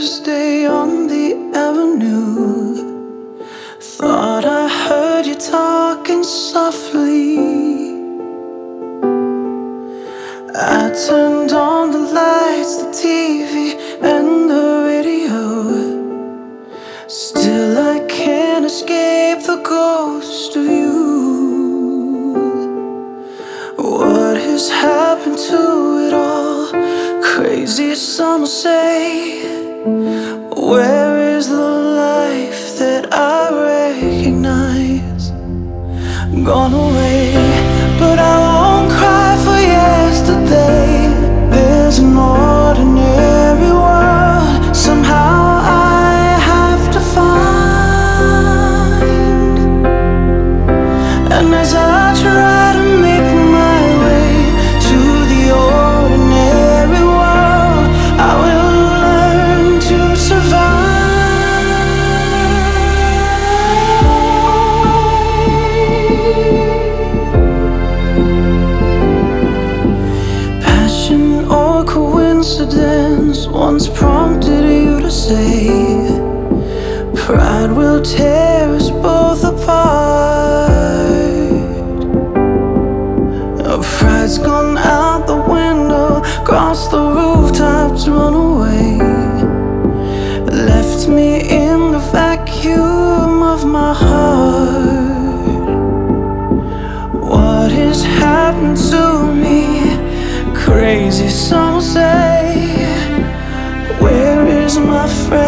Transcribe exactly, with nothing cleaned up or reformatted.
Thursday on the avenue. Thought I heard you talking softly. I turned on the lights, the T V, and the radio. Still I can't escape the ghost of you. What has happened to it all? Crazy, some say. Where is the life that I recognize? Gone away, but I won't cry for yesterday. There's an ordinary world somehow I have to find. And as I try to make my way to the ordinary world, I will learn to survive. Passion or coincidence once prompted you to say, pride will tear us both apart. Pride's gone out the window, crossed the rooftops, run away. Left me in the vacuum of my heart. What has happened to me? Crazy, some say. Where is my friend?